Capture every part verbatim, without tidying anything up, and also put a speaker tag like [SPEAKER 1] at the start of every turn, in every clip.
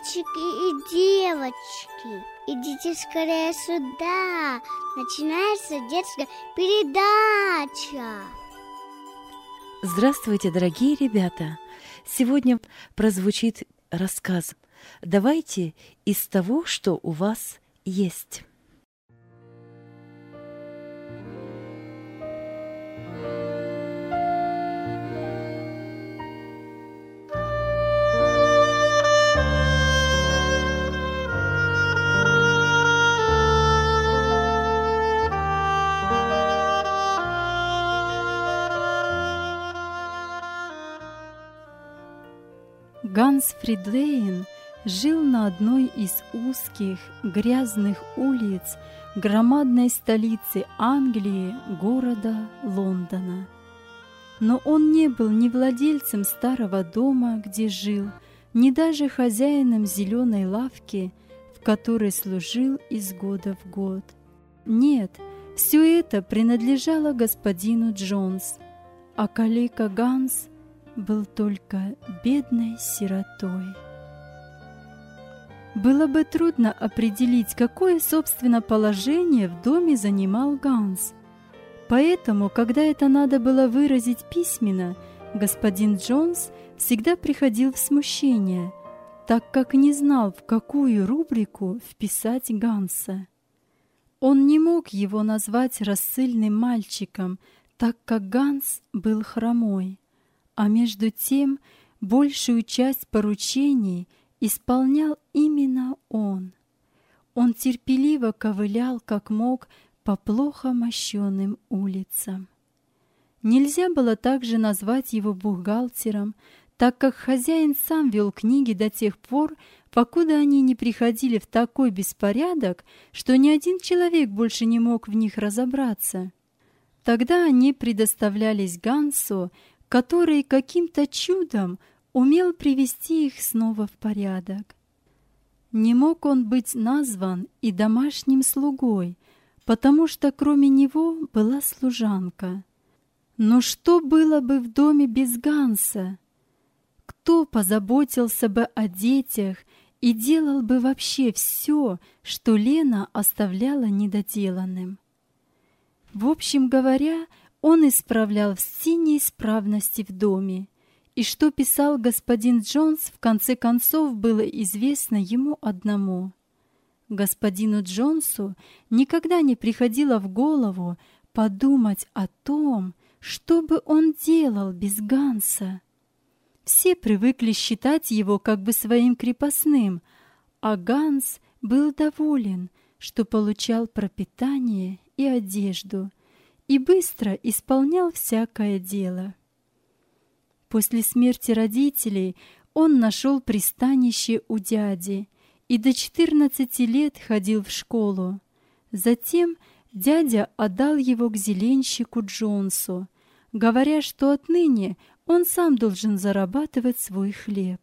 [SPEAKER 1] Мальчики и девочки, идите скорее сюда. Начинается детская передача.
[SPEAKER 2] Здравствуйте, дорогие ребята! Сегодня прозвучит рассказ. Давайте из того, что у вас есть.
[SPEAKER 3] Ганс Фридлейн жил на одной из узких, грязных улиц громадной столицы Англии, города Лондона. Но он не был ни владельцем старого дома, где жил, ни даже хозяином зеленой лавки, в которой служил из года в год. Нет, все это принадлежало господину Джонс, а калека Ганс был только бедной сиротой. Было бы трудно определить, какое, собственно, положение в доме занимал Ганс. Поэтому, когда это надо было выразить письменно, господин Джонс всегда приходил в смущение, так как не знал, в какую рубрику вписать Ганса. Он не мог его назвать рассыльным мальчиком, так как Ганс был хромой. А между тем большую часть поручений исполнял именно он. Он терпеливо ковылял, как мог, по плохо мощенным улицам. Нельзя было также назвать его бухгалтером, так как хозяин сам вел книги до тех пор, покуда они не приходили в такой беспорядок, что ни один человек больше не мог в них разобраться. Тогда они предоставлялись Гансу, который каким-то чудом умел привести их снова в порядок. Не мог он быть назван и домашним слугой, потому что кроме него была служанка. Но что было бы в доме без Ганса? Кто позаботился бы о детях и делал бы вообще все, что Лена оставляла недоделанным? В общем говоря, он исправлял все неисправности в доме, и что писал господин Джонс, в конце концов было известно ему одному. Господину Джонсу никогда не приходило в голову подумать о том, что бы он делал без Ганса. Все привыкли считать его как бы своим крепостным, а Ганс был доволен, что получал пропитание и одежду, и быстро исполнял всякое дело. После смерти родителей он нашел пристанище у дяди и до четырнадцати лет ходил в школу. Затем дядя отдал его к зеленщику Джонсу, говоря, что отныне он сам должен зарабатывать свой хлеб.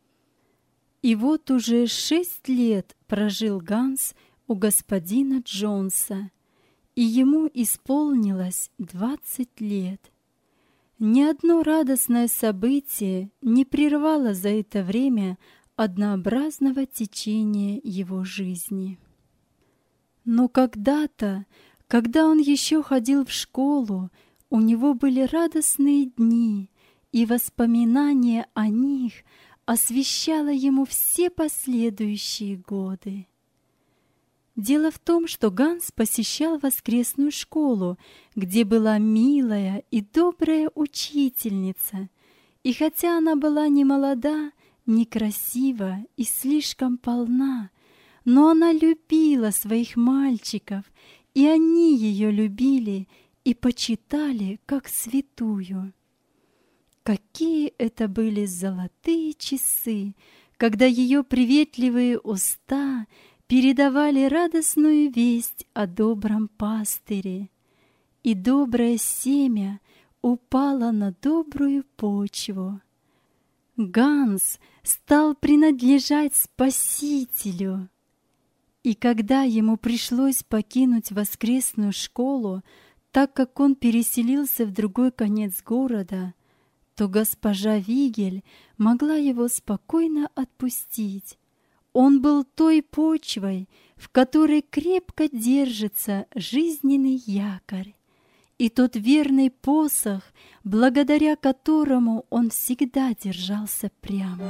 [SPEAKER 3] И вот уже шесть лет прожил Ганс у господина Джонса, и ему исполнилось двадцать лет. Ни одно радостное событие не прервало за это время однообразного течения его жизни. Но когда-то, когда он еще ходил в школу, у него были радостные дни, и воспоминание о них освещало ему все последующие годы. Дело в том, что Ганс посещал воскресную школу, где была милая и добрая учительница, и хотя она была не молода, не красива и слишком полна, но она любила своих мальчиков, и они ее любили и почитали как святую. Какие это были золотые часы, когда ее приветливые уста передавали радостную весть о добром пастыре, и доброе семя упало на добрую почву. Ганс стал принадлежать Спасителю, и когда ему пришлось покинуть воскресную школу, так как он переселился в другой конец города, то госпожа Вигель могла его спокойно отпустить. Он был той почвой, в которой крепко держится жизненный якорь, и тот верный посох, благодаря которому он всегда держался прямо.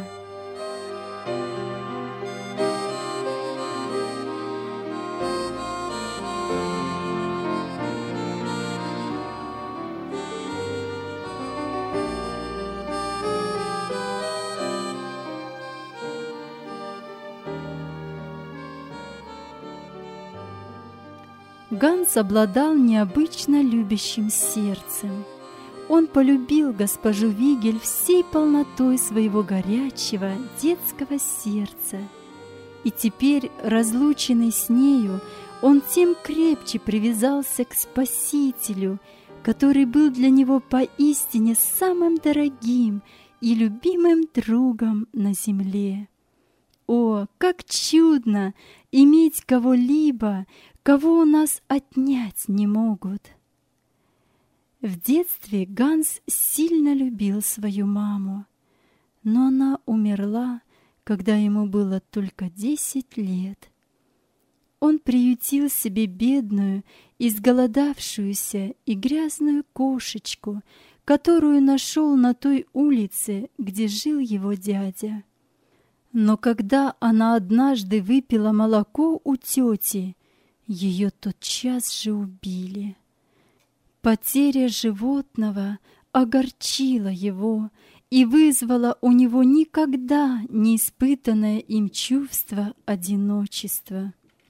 [SPEAKER 3] Ганс обладал необычно любящим сердцем. Он полюбил госпожу Вигель всей полнотой своего горячего детского сердца. И теперь, разлученный с нею, он тем крепче привязался к Спасителю, который был для него поистине самым дорогим и любимым другом на земле. О, как чудно иметь кого-либо, кого у нас отнять не могут! В детстве Ганс сильно любил свою маму, но она умерла, когда ему было только десять лет. Он приютил себе бедную, изголодавшуюся и грязную кошечку, которую нашел на той улице, где жил его дядя. Но когда она однажды выпила молоко у тети, ее тотчас же убили. Потеря животного огорчила его и вызвала у него никогда не испытанное им чувство одиночества.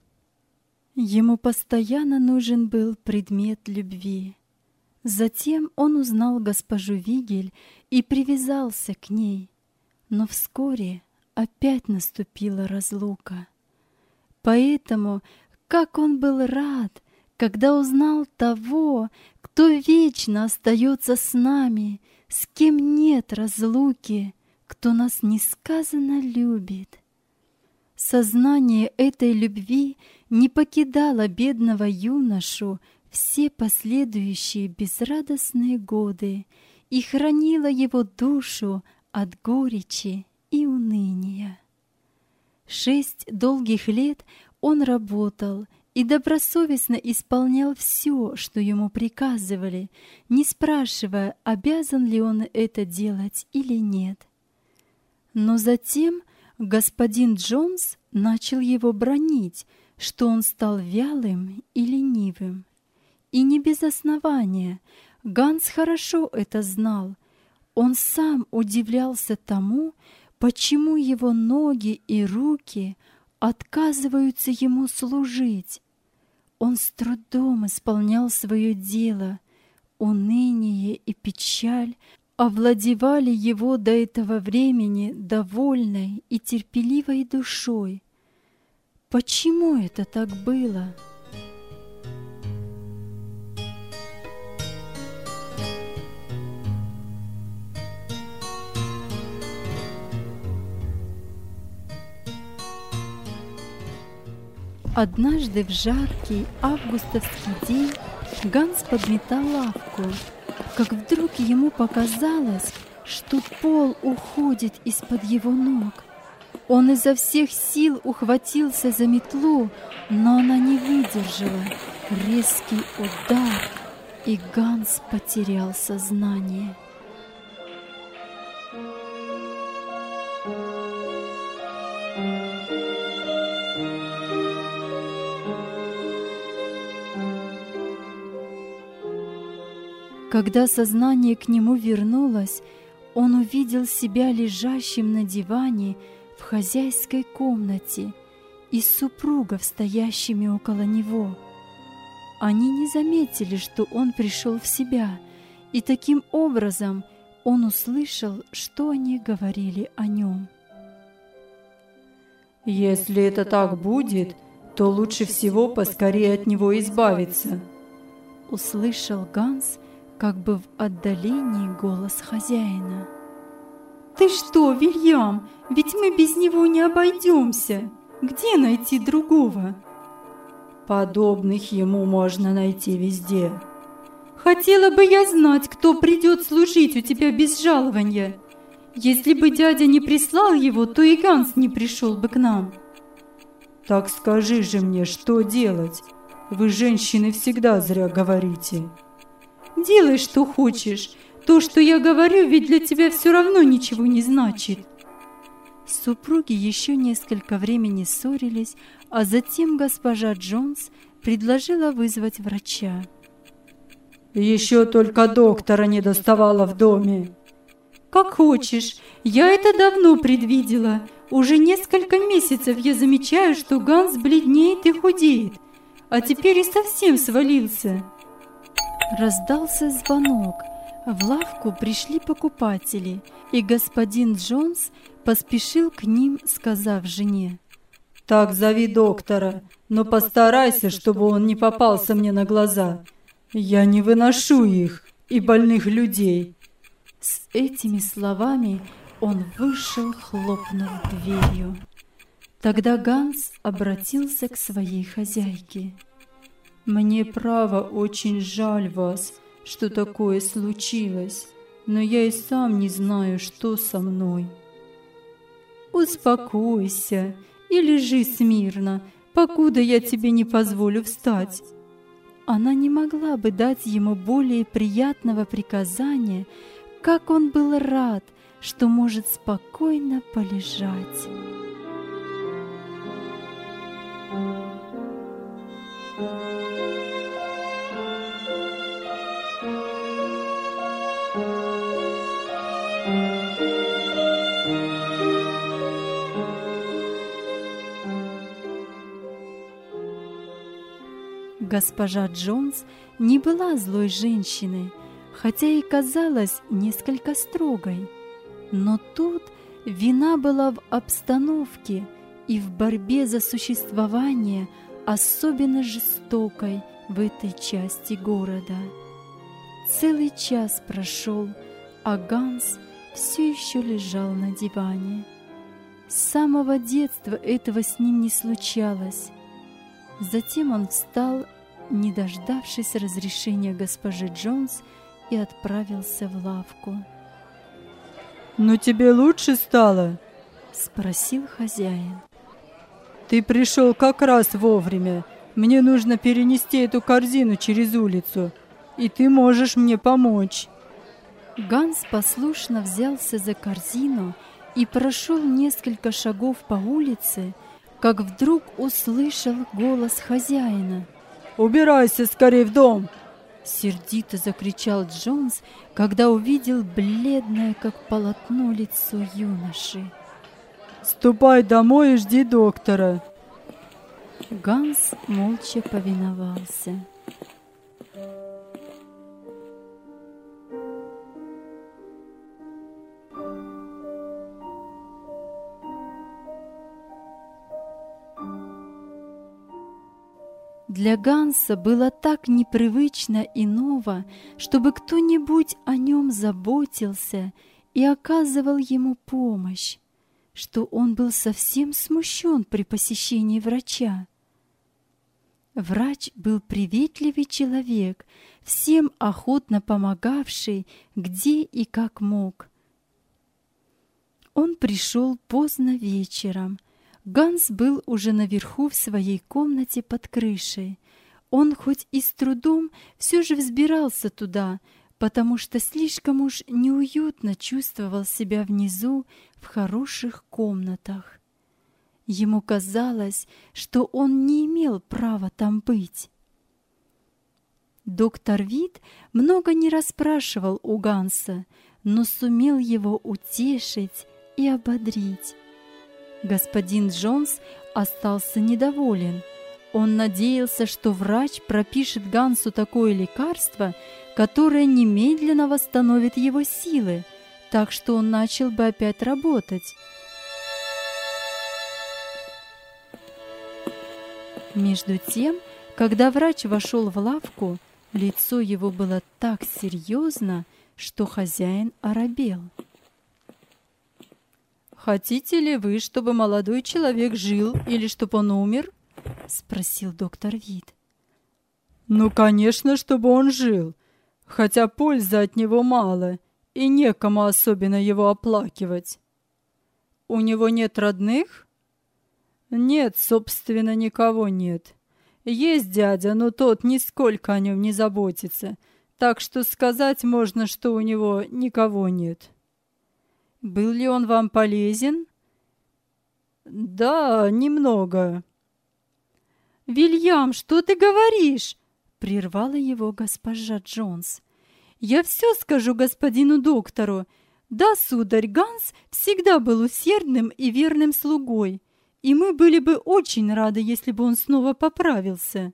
[SPEAKER 3] Ему постоянно нужен был предмет любви. Затем он узнал госпожу Вигель и привязался к ней, но вскоре опять наступила разлука. Поэтому как он был рад, когда узнал того, кто вечно остается с нами, с кем нет разлуки, кто нас несказанно любит. Сознание этой любви не покидало бедного юношу все последующие безрадостные годы и хранило его душу от горечи и уныния. Шесть долгих лет он работал и добросовестно исполнял все, что ему приказывали, не спрашивая, обязан ли он это делать или нет. Но затем господин Джонс начал его бранить, что он стал вялым и ленивым. И не без основания. Ганс хорошо это знал. Он сам удивлялся тому, почему его ноги и руки отказываются ему служить. Он с трудом исполнял свое дело. Уныние и печаль овладевали его до этого времени довольной и терпеливой душой. Почему это так было? Однажды в жаркий августовский день Ганс подметал лавку, как вдруг ему показалось, что пол уходит из-под его ног. Он изо всех сил ухватился за метлу, но она не выдержала. Резкий удар, и Ганс потерял сознание. Когда сознание к нему вернулось, он увидел себя лежащим на диване в хозяйской комнате и супругов, стоящими около него. Они не заметили, что он пришел в себя, и таким образом он услышал, что они говорили о нем.
[SPEAKER 4] «Если это так будет, то лучше всего поскорее от него избавиться»,
[SPEAKER 3] — услышал Ганс, как бы в отдалении голос хозяина. «Ты что, Вильям, ведь мы без него не обойдемся. Где найти другого?»
[SPEAKER 4] «Подобных ему можно найти везде».
[SPEAKER 3] «Хотела бы я знать, кто придет служить у тебя без жалования. Если бы дядя не прислал его, то и Ганс не пришел бы к нам».
[SPEAKER 4] Так скажи же мне, что делать? Вы, женщины, всегда зря говорите.
[SPEAKER 3] Делай, что хочешь. То, что я говорю, ведь для тебя все равно ничего не значит. Супруги еще несколько времени ссорились, а затем госпожа Джонс предложила вызвать врача.
[SPEAKER 4] Еще только доктора не доставало в доме.
[SPEAKER 3] Как хочешь, я это давно предвидела. Уже несколько месяцев я замечаю, что Ганс бледнеет и худеет, а теперь и совсем свалился. Раздался звонок. В лавку пришли покупатели, и господин Джонс поспешил к ним, сказав жене:
[SPEAKER 4] «Так зови доктора, но постарайся, чтобы он не попался мне на глаза. Я не выношу их и больных людей».
[SPEAKER 3] С этими словами он вышел, хлопнув дверью. Тогда Ганс обратился к своей хозяйке.
[SPEAKER 4] «Мне, право, очень жаль вас, что такое случилось, но я и сам не знаю, что со мной».
[SPEAKER 3] «Успокойся и лежи смирно, покуда я тебе не позволю встать». Она не могла бы дать ему более приятного приказания, как он был рад, что может спокойно полежать. Госпожа Джонс не была злой женщиной, хотя и казалась несколько строгой. Но тут вина была в обстановке и в борьбе за существование, особенно жестокой в этой части города. Целый час прошел, а Ганс все еще лежал на диване. С самого детства этого с ним не случалось. Затем он встал, не дождавшись разрешения госпожи Джонс, и отправился в лавку.
[SPEAKER 4] «Ну тебе лучше стало?»
[SPEAKER 3] — спросил хозяин.
[SPEAKER 4] «Ты пришел как раз вовремя. Мне нужно перенести эту корзину через улицу, и ты можешь мне помочь».
[SPEAKER 3] Ганс послушно взялся за корзину и прошел несколько шагов по улице, как вдруг услышал голос хозяина.
[SPEAKER 4] «Убирайся скорее в дом!»
[SPEAKER 3] — сердито закричал Джонс, когда увидел бледное, как полотно, лицо юноши.
[SPEAKER 4] «Ступай домой и жди доктора!»
[SPEAKER 3] Ганс молча повиновался. Для Ганса было так непривычно и ново, чтобы кто-нибудь о нем заботился и оказывал ему помощь, что он был совсем смущен при посещении врача. Врач был приветливый человек, всем охотно помогавший, где и как мог. Он пришел поздно вечером. Ганс был уже наверху в своей комнате под крышей. Он хоть и с трудом все же взбирался туда, потому что слишком уж неуютно чувствовал себя внизу в хороших комнатах. Ему казалось, что он не имел права там быть. Доктор Вид много не расспрашивал у Ганса, но сумел его утешить и ободрить. Господин Джонс остался недоволен. Он надеялся, что врач пропишет Гансу такое лекарство, которое немедленно восстановит его силы, так что он начал бы опять работать. Между тем, когда врач вошел в лавку, лицо его было так серьезно, что хозяин оробел.
[SPEAKER 4] «Хотите ли вы, чтобы молодой человек жил или чтобы он умер?»
[SPEAKER 3] — спросил доктор Вид.
[SPEAKER 4] «Ну, конечно, чтобы он жил, хотя пользы от него мало, и некому особенно его оплакивать». «У него нет родных?» Нет, собственно, никого нет. Есть дядя, но тот нисколько о нем не заботится, так что сказать можно, что у него никого нет. Был ли он вам полезен? Да, немного.
[SPEAKER 3] «Вильям, что ты говоришь?» — прервала его госпожа Джонс. «Я все скажу господину доктору. Да, сударь, Ганс всегда был усердным и верным слугой, и мы были бы очень рады, если бы он снова поправился».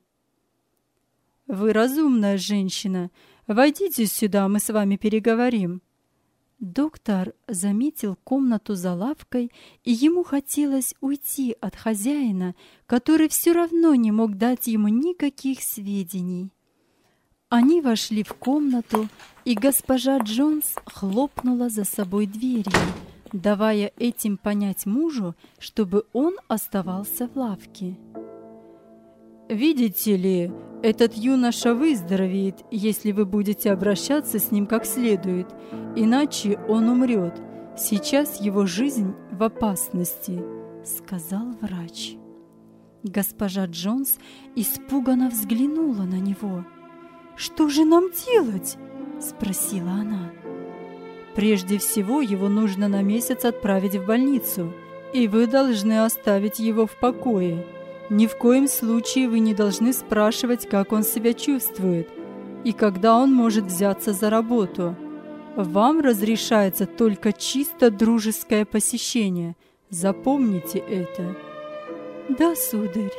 [SPEAKER 4] «Вы разумная женщина. Войдите сюда, мы с вами переговорим».
[SPEAKER 3] Доктор заметил комнату за лавкой, и ему хотелось уйти от хозяина, который все равно не мог дать ему никаких сведений. Они вошли в комнату, и госпожа Джонс хлопнула за собой дверью, давая этим понять мужу, чтобы он оставался в лавке.
[SPEAKER 4] «Видите ли, этот юноша выздоровеет, если вы будете обращаться с ним как следует, иначе он умрет. Сейчас его жизнь в опасности», — сказал врач.
[SPEAKER 3] Госпожа Джонс испуганно взглянула на него. «Что же нам делать?» — спросила она.
[SPEAKER 4] «Прежде всего его нужно на месяц отправить в больницу, и вы должны оставить его в покое. Ни в коем случае вы не должны спрашивать, как он себя чувствует и когда он может взяться за работу. Вам разрешается только чисто дружеское посещение. Запомните это».
[SPEAKER 3] «Да, сударь».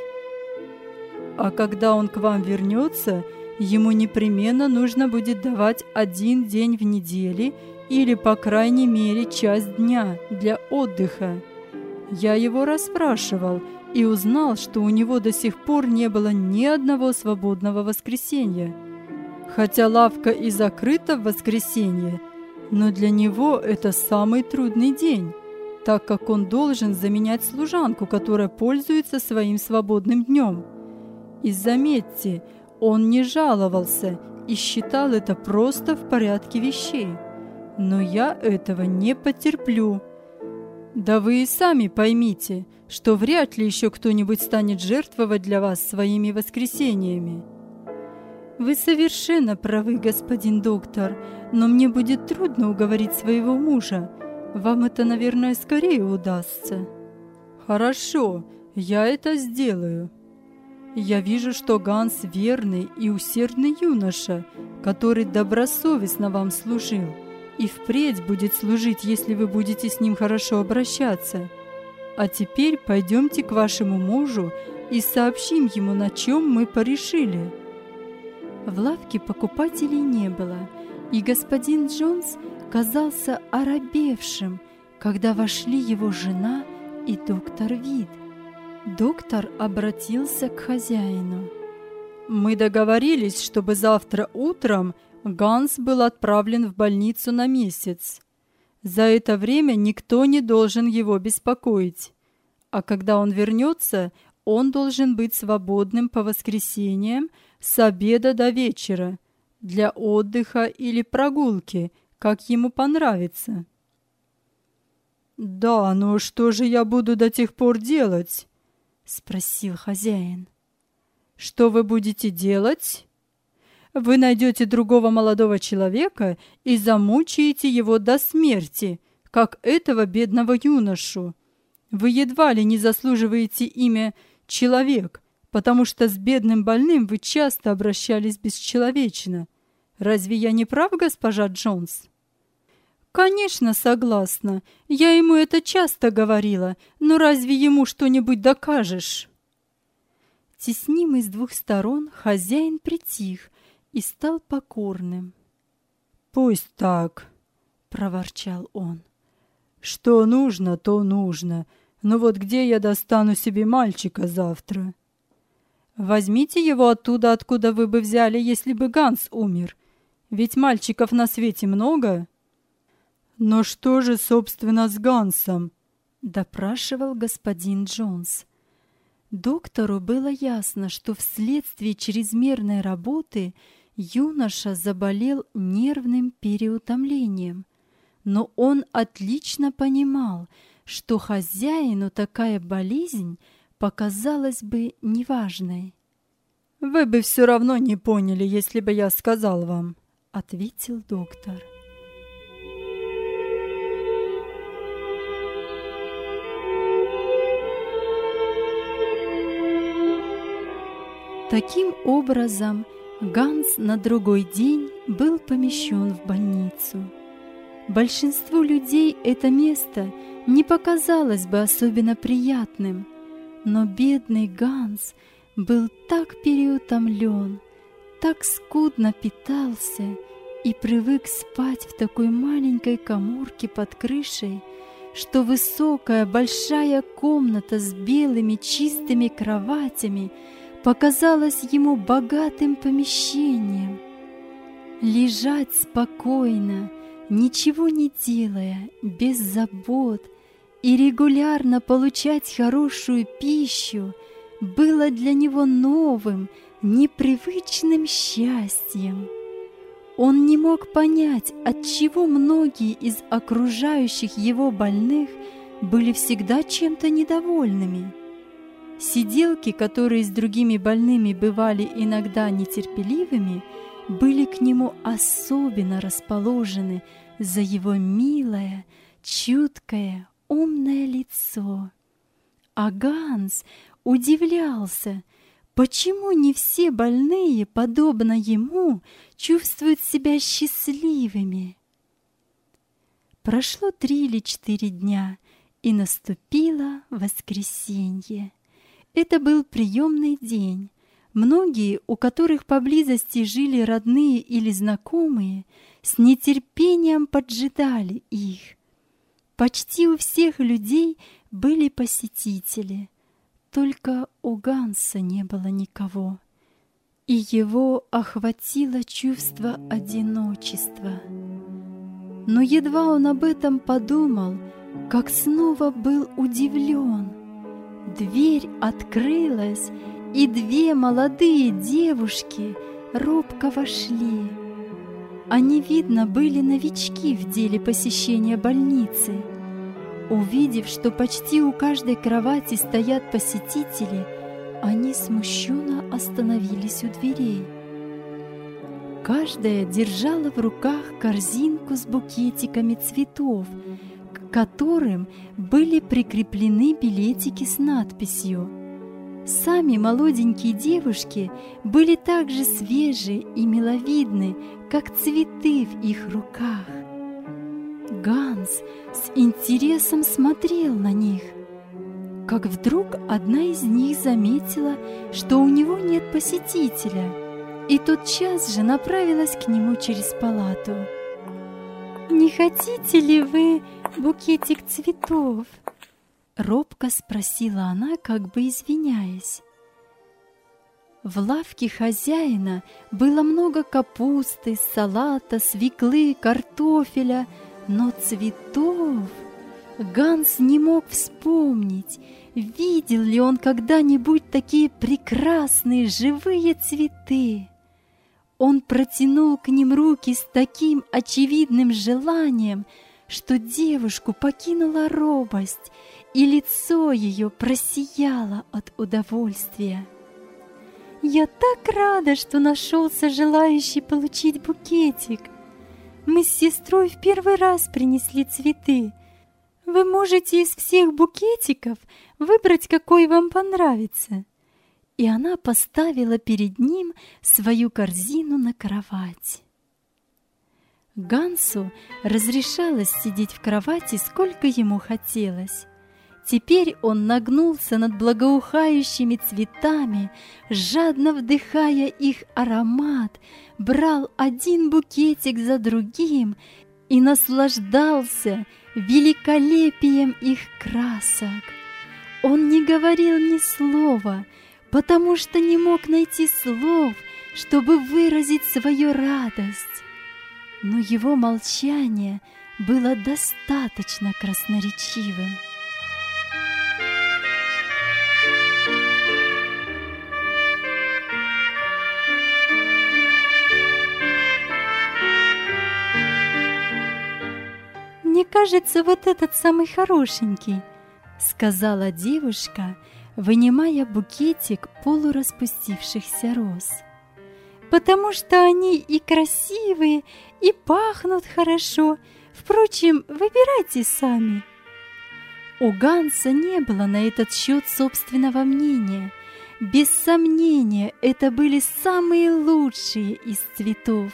[SPEAKER 4] «А когда он к вам вернется, ему непременно нужно будет давать один день в неделе или, по крайней мере, часть дня для отдыха. Я его расспрашивал и узнал, что у него до сих пор не было ни одного свободного воскресенья. Хотя лавка и закрыта в воскресенье, но для него это самый трудный день, так как он должен заменять служанку, которая пользуется своим свободным днем. И заметьте, он не жаловался и считал это просто в порядке вещей. Но я этого не потерплю. Да вы и сами поймите, что вряд ли еще кто-нибудь станет жертвовать для вас своими воскресеньями».
[SPEAKER 3] «Вы совершенно правы, господин доктор, но мне будет трудно уговорить своего мужа. Вам это, наверное, скорее удастся».
[SPEAKER 4] «Хорошо, я это сделаю. Я вижу, что Ганс верный и усердный юноша, который добросовестно вам служил, и впредь будет служить, если вы будете с ним хорошо обращаться. А теперь пойдемте к вашему мужу и сообщим ему, на чем мы порешили».
[SPEAKER 3] В лавке покупателей не было, и господин Джонс казался оробевшим, когда вошли его жена и доктор Вид. Доктор обратился к хозяину.
[SPEAKER 4] «Мы договорились, чтобы завтра утром Ганс был отправлен в больницу на месяц. За это время никто не должен его беспокоить. А когда он вернется, он должен быть свободным по воскресеньям с обеда до вечера, для отдыха или прогулки, как ему понравится». «Да, но что же я буду до тех пор делать?» — спросил хозяин. «Что вы будете делать? Вы найдете другого молодого человека и замучаете его до смерти, как этого бедного юношу. Вы едва ли не заслуживаете имя «человек», потому что с бедным больным вы часто обращались бесчеловечно. Разве я не прав, госпожа Джонс?»
[SPEAKER 3] «Конечно, согласна. Я ему это часто говорила, но разве ему что-нибудь докажешь?» Теснимый с двух сторон, хозяин притих и стал покорным.
[SPEAKER 4] «Пусть так», — проворчал он. «Что нужно, то нужно. Но вот где я достану себе мальчика завтра?» «Возьмите его оттуда, откуда вы бы взяли, если бы Ганс умер. Ведь мальчиков на свете много». «Но что же, собственно, с Гансом?» — допрашивал господин Джонс.
[SPEAKER 3] Доктору было ясно, что вследствие чрезмерной работы юноша заболел нервным переутомлением, но он отлично понимал, что хозяину такая болезнь показалась бы неважной.
[SPEAKER 4] «Вы бы все равно не поняли, если бы я сказал вам», —
[SPEAKER 3] ответил доктор. Таким образом, Ганс на другой день был помещен в больницу. Большинству людей это место не показалось бы особенно приятным, но бедный Ганс был так переутомлен, так скудно питался и привык спать в такой маленькой каморке под крышей, что высокая большая комната с белыми чистыми кроватями показалась ему богатым помещением. Лежать спокойно, ничего не делая, без забот, и регулярно получать хорошую пищу было для него новым, непривычным счастьем. Он не мог понять, отчего многие из окружающих его больных были всегда чем-то недовольными. Сиделки, которые с другими больными бывали иногда нетерпеливыми, были к нему особенно расположены за его милое, чуткое, умное лицо. А Ганс удивлялся, почему не все больные, подобно ему, чувствуют себя счастливыми. Прошло три или четыре дня, и наступило воскресенье. Это был приемный день. Многие, у которых поблизости жили родные или знакомые, с нетерпением поджидали их. Почти у всех людей были посетители, только у Ганса не было никого, и его охватило чувство одиночества. Но едва он об этом подумал, как снова был удивлен. Дверь открылась, и две молодые девушки робко вошли. Они, видно, были новички в деле посещения больницы. Увидев, что почти у каждой кровати стоят посетители, они смущенно остановились у дверей. Каждая держала в руках корзинку с букетиками цветов, к которым были прикреплены билетики с надписью. Сами молоденькие девушки были так же свежи и миловидны, как цветы в их руках. Ганс с интересом смотрел на них, как вдруг одна из них заметила, что у него нет посетителя, и тотчас же направилась к нему через палату. «Не хотите ли вы букетик цветов?» — робко спросила она, как бы извиняясь. В лавке хозяина было много капусты, салата, свеклы, картофеля, но цветов Ганс не мог вспомнить, видел ли он когда-нибудь такие прекрасные живые цветы. Он протянул к ним руки с таким очевидным желанием, что девушку покинула робость, и лицо ее просияло от удовольствия. «Я так рада, что нашелся желающий получить букетик. Мы с сестрой в первый раз принесли цветы. Вы можете из всех букетиков выбрать, какой вам понравится». И она поставила перед ним свою корзину на кровать. Гансу разрешалось сидеть в кровати, сколько ему хотелось. Теперь он нагнулся над благоухающими цветами, жадно вдыхая их аромат, брал один букетик за другим и наслаждался великолепием их красок. Он не говорил ни слова, потому что не мог найти слов, чтобы выразить свою радость. Но его молчание было достаточно красноречивым. «Мне кажется, вот этот самый хорошенький», — сказала девушка, вынимая букетик полураспустившихся роз. «Потому что они и красивые, и пахнут хорошо. Впрочем, выбирайте сами». У Ганса не было на этот счет собственного мнения. Без сомнения, это были самые лучшие из цветов.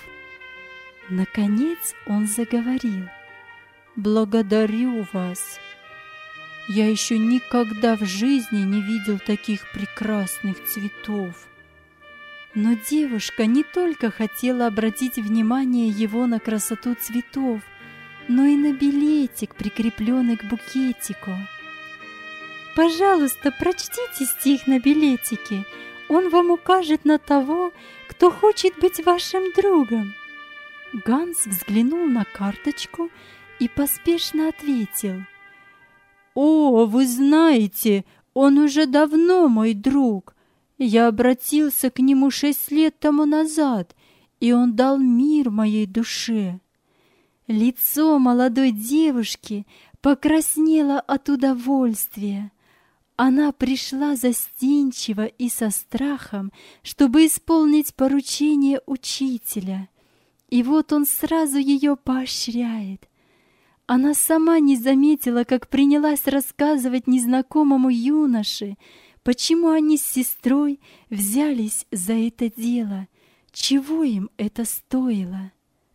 [SPEAKER 3] Наконец он заговорил. «Благодарю вас. Я еще никогда в жизни не видел таких прекрасных цветов». Но девушка не только хотела обратить внимание его на красоту цветов, но и на билетик, прикрепленный к букетику. «Пожалуйста, прочтите стих на билетике. Он вам укажет на того, кто хочет быть вашим другом». Ганс взглянул на карточку и поспешно ответил: «О, вы знаете, он уже давно мой друг. Я обратился к нему шесть лет тому назад, и он дал мир моей душе». Лицо молодой девушки покраснело от удовольствия. Она пришла застенчиво и со страхом, чтобы исполнить поручение учителя. И вот он сразу ее поощряет. Она сама не заметила, как принялась рассказывать незнакомому юноше, почему они с сестрой взялись за это дело, чего им это стоило.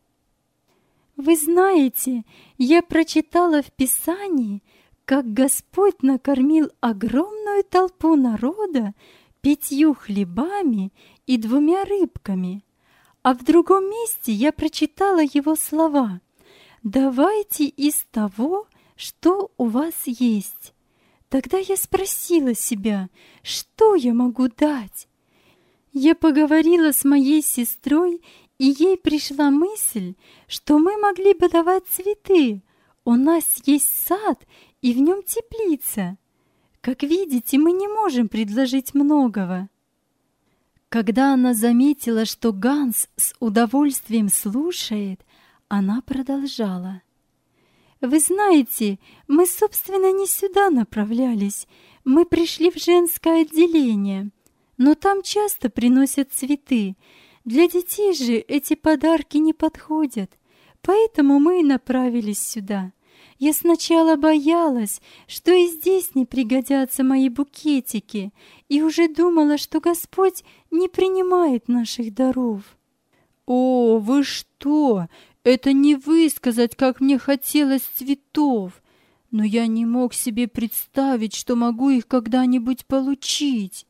[SPEAKER 3] «Вы знаете, я прочитала в Писании, как Господь накормил огромную толпу народа пятью хлебами и двумя рыбками. А в другом месте я прочитала его слова: «Давайте из того, что у вас есть». Тогда я спросила себя, что я могу дать. Я поговорила с моей сестрой, и ей пришла мысль, что мы могли бы давать цветы. У нас есть сад, и в нем теплица. Как видите, мы не можем предложить многого. Когда она заметила, что Ганс с удовольствием слушает, она продолжала: «Вы знаете, мы, собственно, не сюда направлялись. Мы пришли в женское отделение, но там часто приносят цветы. Для детей же эти подарки не подходят, поэтому мы и направились сюда. Я сначала боялась, что и здесь не пригодятся мои букетики, и уже думала, что Господь не принимает наших даров». «О, вы что? Это не высказать, как мне хотелось цветов, но я не мог себе представить, что могу их когда-нибудь получить».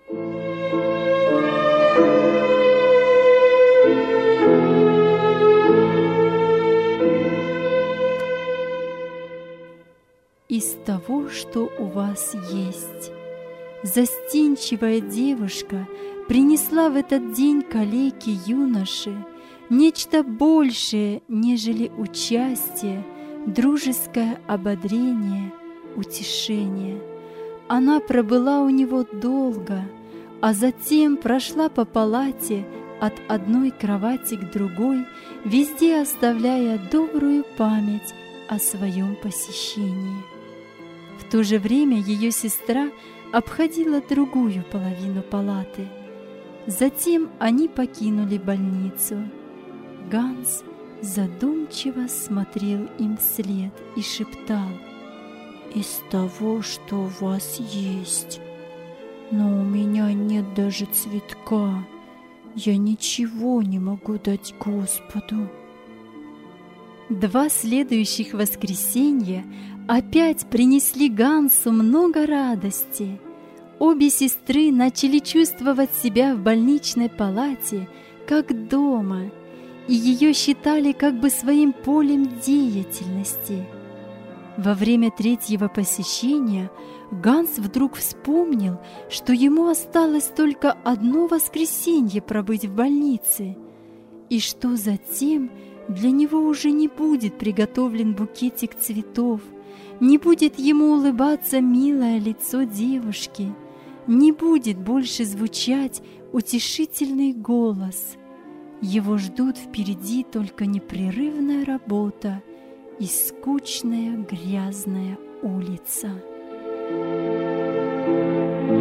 [SPEAKER 3] «Из того, что у вас есть». Застенчивая девушка принесла в этот день калеке юноше нечто большее, нежели участие, дружеское ободрение, утешение. Она пробыла у него долго, а затем прошла по палате от одной кровати к другой, везде оставляя добрую память о своем посещении. В то же время ее сестра обходила другую половину палаты. Затем они покинули больницу. Ганс задумчиво смотрел им вслед и шептал: «Из того, что у вас есть, но у меня нет даже цветка, я ничего не могу дать Господу». Два следующих воскресенья опять принесли Гансу много радости. Обе сестры начали чувствовать себя в больничной палате как дома, и ее считали как бы своим полем деятельности. Во время третьего посещения Ганс вдруг вспомнил, что ему осталось только одно воскресенье пробыть в больнице, и что затем для него уже не будет приготовлен букетик цветов, не будет ему улыбаться милое лицо девушки, не будет больше звучать утешительный голос. Его ждут впереди только непрерывная работа и скучная грязная улица.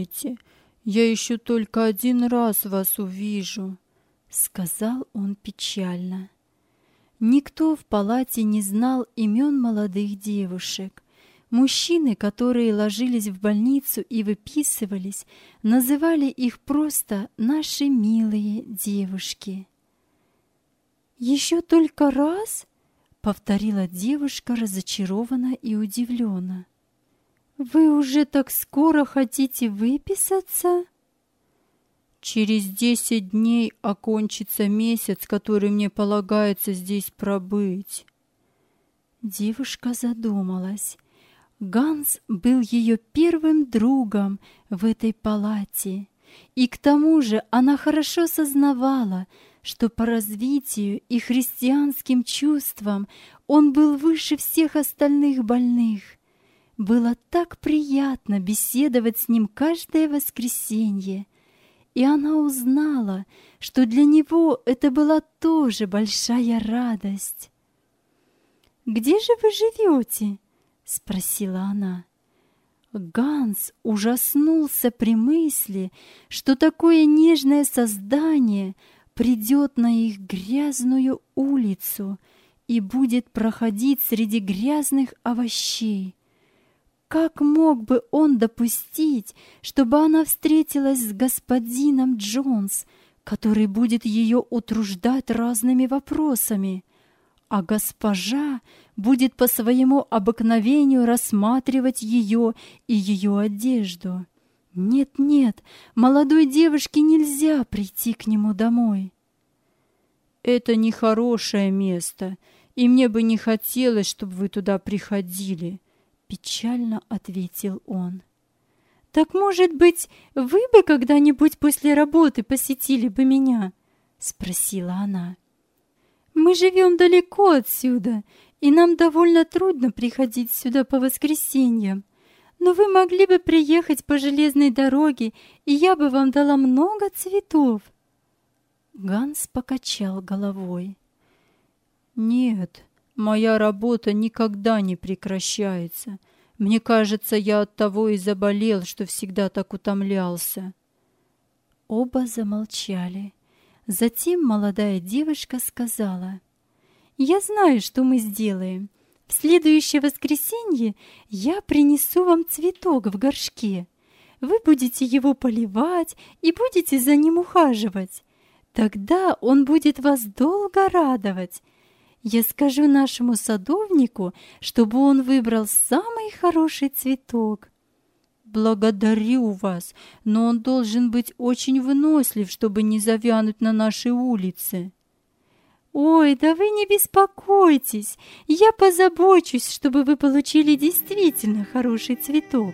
[SPEAKER 4] знаете, я еще только один раз вас увижу», — сказал он печально. Никто в палате не знал имен молодых девушек. Мужчины, которые ложились в больницу и выписывались, называли их просто «наши милые девушки». «Еще только раз?» — повторила девушка разочарованно и удивленно. «Вы уже так скоро хотите выписаться?» «Через десять дней окончится месяц, который мне полагается здесь пробыть». Девушка задумалась. Ганс был ее первым другом в этой палате, и к тому же она хорошо сознавала, что по развитию и христианским чувствам он был выше всех остальных больных. Было так приятно беседовать с ним каждое воскресенье, и она узнала, что для него это была тоже большая радость. «Где же вы живете?» — спросила она. Ганс ужаснулся при мысли, что такое нежное создание придет на их грязную улицу и будет проходить среди грязных овощей. Как мог бы он допустить, чтобы она встретилась с господином Джонс, который будет ее утруждать разными вопросами, а госпожа будет по своему обыкновению рассматривать ее и ее одежду? Нет-нет, молодой девушке нельзя прийти к нему домой. «Это нехорошее место, и мне бы не хотелось, чтобы вы туда приходили», — печально ответил он. «Так, может быть, вы бы когда-нибудь после работы посетили бы меня?» — спросила она. «Мы живем далеко отсюда, и нам довольно трудно приходить сюда по воскресеньям. Но вы могли бы приехать по железной дороге, и я бы вам дала много цветов». Ганс покачал головой. «Нет, моя работа никогда не прекращается. Мне кажется, я от того и заболел, что всегда так утомлялся». Оба замолчали. Затем молодая девушка сказала: «Я знаю, что мы сделаем. В следующее воскресенье я принесу вам цветок в горшке. Вы будете его поливать и будете за ним ухаживать. Тогда он будет вас долго радовать. Я скажу нашему садовнику, чтобы он выбрал самый хороший цветок». «Благодарю вас, но он должен быть очень вынослив, чтобы не завянуть на нашей улице». «Ой, да вы не беспокойтесь, я позабочусь, чтобы вы получили действительно хороший цветок».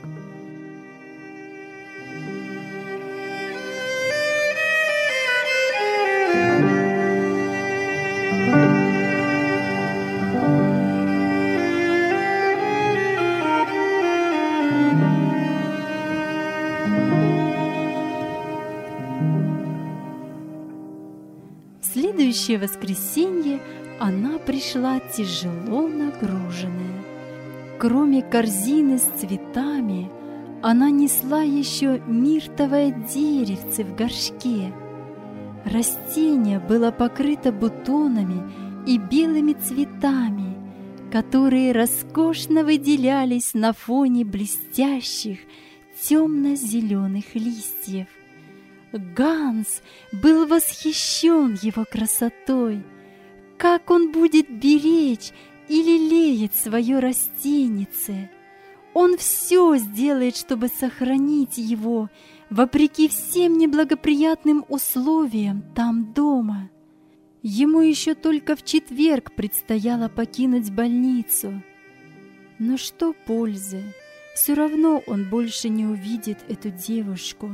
[SPEAKER 4] В следующее воскресенье она пришла тяжело нагруженная. Кроме корзины с цветами, она несла еще миртовое деревце в горшке. Растение было покрыто бутонами и белыми цветами, которые роскошно выделялись на фоне блестящих темно-зеленых листьев. Ганс был восхищен его красотой. Как он будет беречь и лелеять свое растенице! Он все сделает, чтобы сохранить его, вопреки всем неблагоприятным условиям там дома. Ему еще только в четверг предстояло покинуть больницу. Но что пользы? Все равно он больше не увидит эту девушку.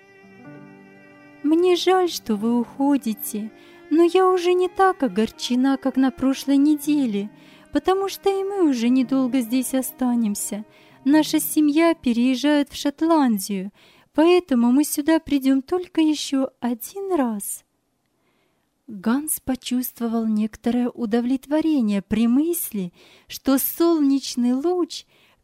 [SPEAKER 4] «Мне жаль, что вы уходите, но я уже не так огорчена, как на прошлой неделе, потому что и мы уже недолго здесь останемся. Наша семья переезжает в Шотландию, поэтому мы сюда придем только еще один раз». Ганс почувствовал некоторое удовлетворение при мысли, что солнечный луч,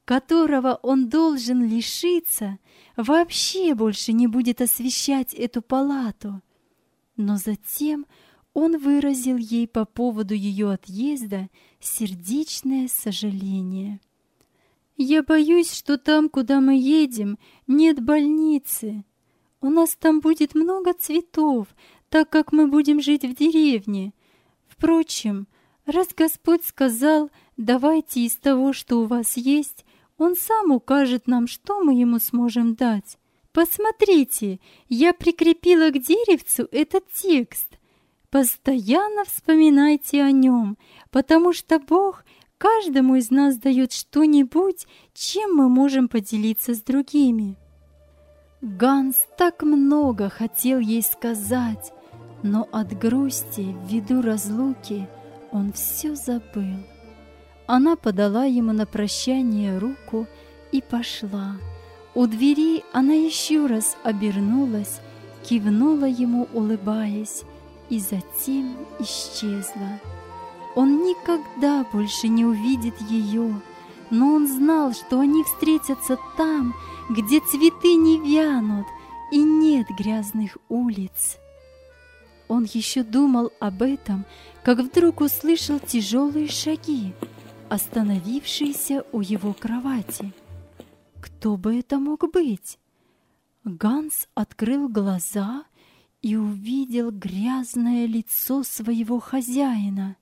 [SPEAKER 3] которого он должен лишиться, вообще больше не будет освещать эту палату. Но затем он выразил ей по поводу ее отъезда сердечное сожаление. «Я боюсь, что там, куда мы едем, нет больницы. У нас там будет много цветов, так как мы будем жить в деревне. Впрочем, раз Господь сказал, давайте из того, что у вас есть, Он сам укажет нам, что мы Ему сможем дать. Посмотрите, я прикрепила к деревцу этот текст. Постоянно вспоминайте о нем, потому что Бог каждому из нас дает что-нибудь, чем мы можем поделиться с другими». Ганс так много хотел ей сказать, но от грусти, ввиду разлуки, он все забыл. Она подала ему на прощание руку и пошла. У двери она еще раз обернулась, кивнула ему, улыбаясь, и затем исчезла. Он никогда больше не увидит ее, но он знал, что они встретятся там, где цветы не вянут и нет грязных улиц. Он еще думал об этом, как вдруг услышал тяжелые шаги, остановившиеся у его кровати. Кто бы это мог быть? Ганс открыл глаза и увидел грязное лицо своего хозяина.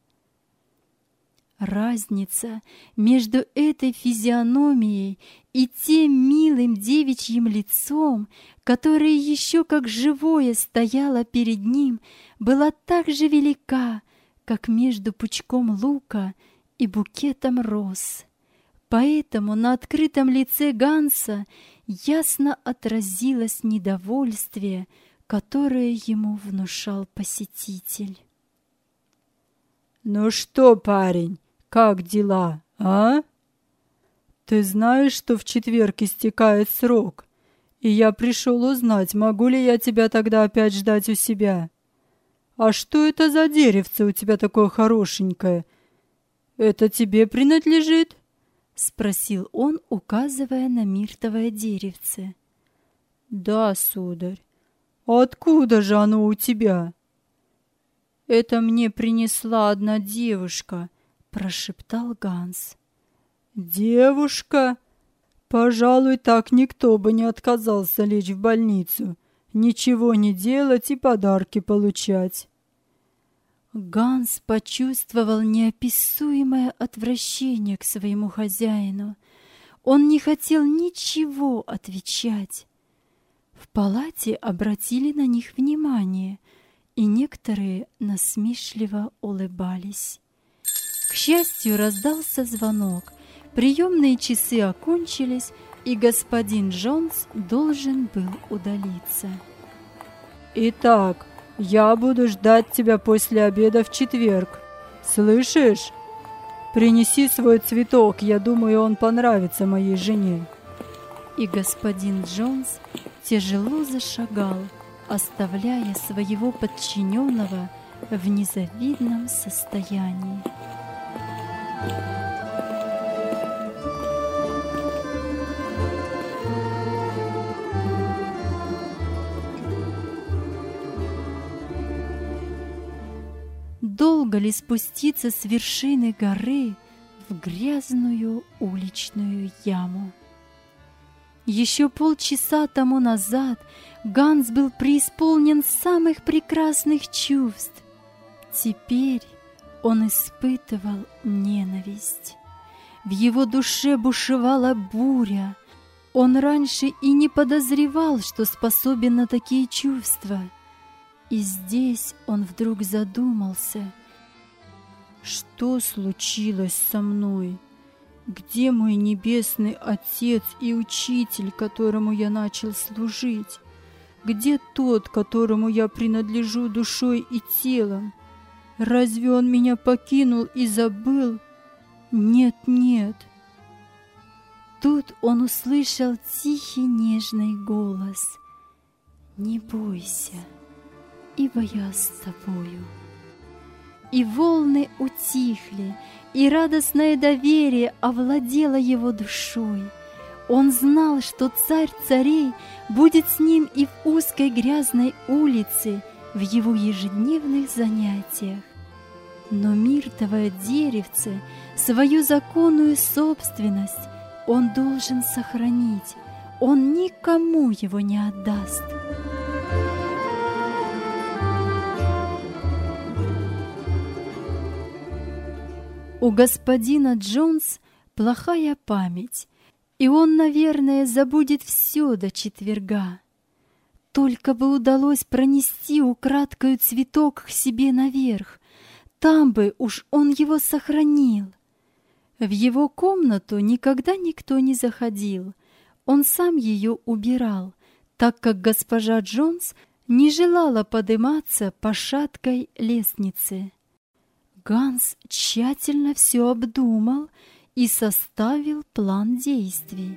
[SPEAKER 3] Разница между этой физиономией и тем милым девичьим лицом, которое еще как живое стояло перед ним, была так же велика, как между пучком лука и букетом роз. Поэтому на открытом лице Ганса ясно отразилось недовольствие, которое ему внушал посетитель.
[SPEAKER 4] «Ну что, парень, как дела, а? Ты знаешь, что в четверг истекает срок, и я пришел узнать, могу ли я тебя тогда опять ждать у себя. А что это за деревце у тебя такое хорошенькое? Это тебе принадлежит?» — спросил он, указывая на миртовое деревце. «Да, сударь. Откуда же оно у тебя?» «Это мне принесла одна девушка», — прошептал Ганс. «Девушка? Пожалуй, так никто бы не отказался лечь в больницу, ничего не делать и подарки получать».
[SPEAKER 3] Ганс почувствовал неописуемое отвращение к своему хозяину. Он не хотел ничего отвечать. В палате обратили на них внимание, и некоторые насмешливо улыбались. К счастью, раздался звонок. Приемные часы окончились, и господин Джонс должен был удалиться.
[SPEAKER 4] «Итак, я буду ждать тебя после обеда в четверг. Слышишь? Принеси свой цветок, я думаю, он понравится моей жене».
[SPEAKER 3] И господин Джонс тяжело зашагал, оставляя своего подчиненного в незавидном состоянии. Долго ли спуститься с вершины горы в грязную уличную яму? Еще полчаса тому назад Ганс был преисполнен самых прекрасных чувств. Теперь он испытывал ненависть. В его душе бушевала буря. Он раньше и не подозревал, что способен на такие чувства. И здесь он вдруг задумался. Что случилось со мной? Где мой небесный Отец и Учитель, которому я начал служить? Где тот, которому я принадлежу душой и телом? Разве он меня покинул и забыл? Нет, нет. Тут он услышал тихий нежный голос. «Не бойся, ибо я с тобою». и волны утихли, и радостное доверие овладело его душой. Он знал, что царь царей будет с ним и в узкой грязной улице, в его ежедневных занятиях. Но миртовое деревце, свою законную собственность, он должен сохранить, он никому его не отдаст. У господина Джонс плохая память, и он, наверное, забудет все до четверга. Только бы удалось пронести украдкою цветок к себе наверх, там бы уж он его сохранил. В его комнату никогда никто не заходил, он сам ее убирал, так как госпожа Джонс не желала подниматься по шаткой лестнице. Ганс тщательно все обдумал и составил план действий.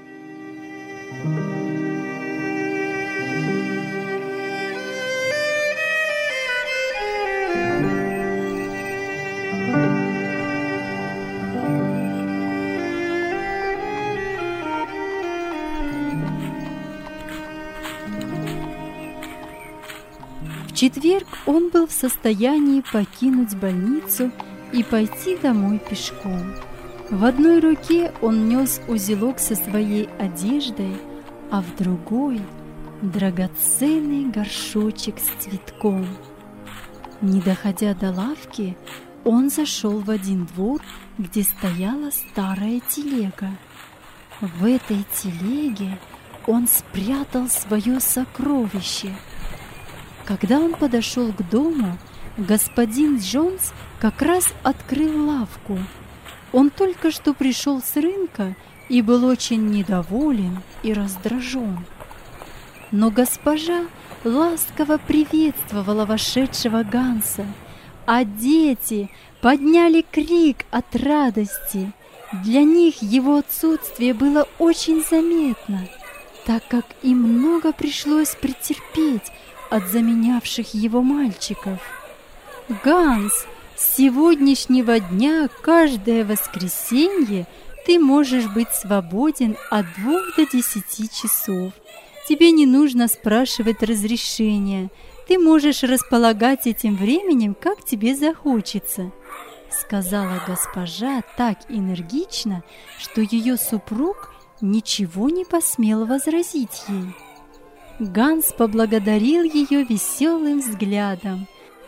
[SPEAKER 3] В четверг он был в состоянии покинуть больницу и пойти домой пешком. В одной руке он нес узелок со своей одеждой, а в другой — драгоценный горшочек с цветком. Не доходя до лавки, он зашел в один двор, где стояла старая телега. В этой телеге он спрятал свое сокровище. Когда он подошел к дому, господин Джонс как раз открыл лавку. Он только что пришел с рынка и был очень недоволен и раздражен. Но госпожа ласково приветствовала вошедшего Ганса, а дети подняли крик от радости. Для них его отсутствие было очень заметно, так как им много пришлось претерпеть от заменявших его мальчиков. «Ганс, с сегодняшнего дня каждое воскресенье ты можешь быть свободен от двух до десяти часов. Тебе не нужно спрашивать разрешения, ты можешь располагать этим временем, как тебе захочется», сказала госпожа так энергично, что ее супруг ничего не посмел возразить ей. Ганс поблагодарил ее веселым взглядом.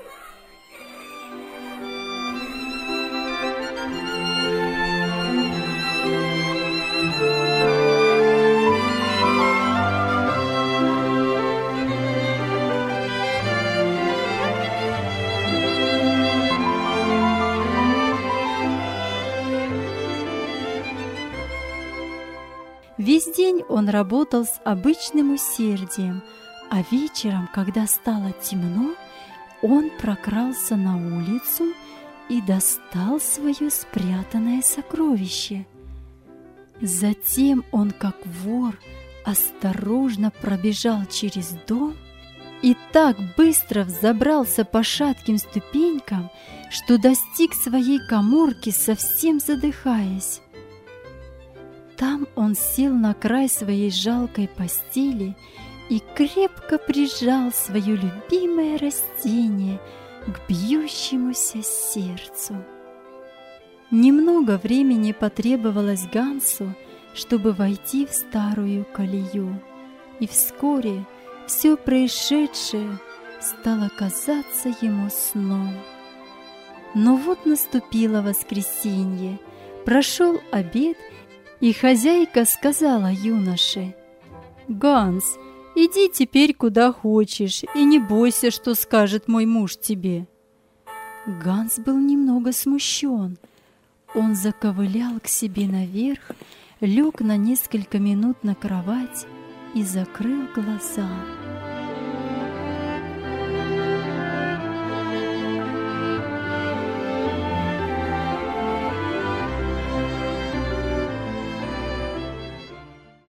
[SPEAKER 3] Весь день он работал с обычным усердием, а вечером, когда стало темно, он прокрался на улицу и достал свое спрятанное сокровище. Затем он, как вор, осторожно пробежал через дом и так быстро взобрался по шатким ступенькам, что достиг своей каморки, совсем задыхаясь. Там он сел на край своей жалкой постели и крепко прижал свое любимое растение к бьющемуся сердцу. Немного времени потребовалось Гансу, чтобы войти в старую колею, и вскоре все происшедшее стало казаться ему сном. Но вот наступило воскресенье, прошел обед, и хозяйка сказала юноше: «Ганс, иди теперь куда хочешь, и не бойся, что скажет мой муж тебе». Ганс был немного смущен. Он заковылял к себе наверх, лег на несколько минут на кровать и закрыл глаза.